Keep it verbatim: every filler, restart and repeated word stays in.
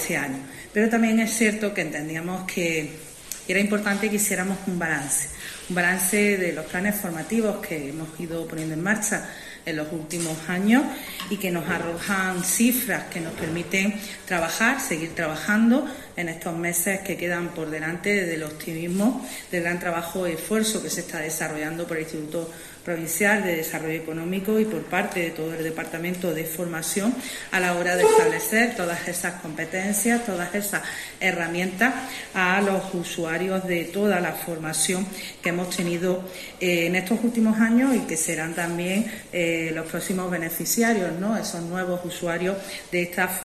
este año. Pero también es cierto que entendíamos que era importante que hiciéramos un balance, un balance de los planes formativos que hemos ido poniendo en marcha en los últimos años y que nos arrojan cifras que nos permiten trabajar, seguir trabajando en estos meses que quedan por delante, del optimismo, del gran trabajo y esfuerzo que se está desarrollando por el Instituto Provincial de Desarrollo Económico y por parte de todo el Departamento de Formación a la hora de establecer todas esas competencias, todas esas herramientas a los usuarios de toda la formación que hemos tenido eh, en estos últimos años y que serán también eh, los próximos beneficiarios, ¿no? Esos nuevos usuarios de esta